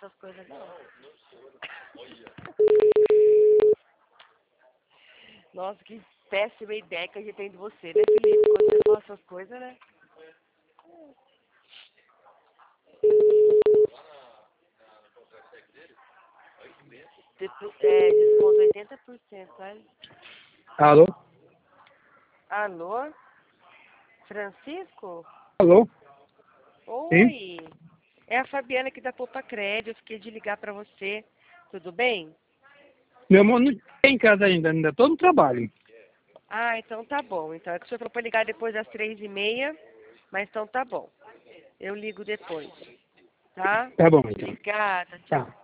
essas coisas, não. Nossa, que péssima ideia que a gente tem de você, né, Felipe? Quando você fala essas coisas, né? Desconto 80%, olha. Alô? Alô? Francisco? Alô? Sim? Oi. É a Fabiana aqui da Poupa Crédito. Eu fiquei de ligar pra você. Tudo bem? Meu irmão não tem em casa ainda tô no trabalho. Ah, então tá bom. Então é que o senhor falou pra ligar depois das 3h30, mas então tá bom. Eu ligo depois, tá? Tá bom, então. Obrigada, Tá. tchau.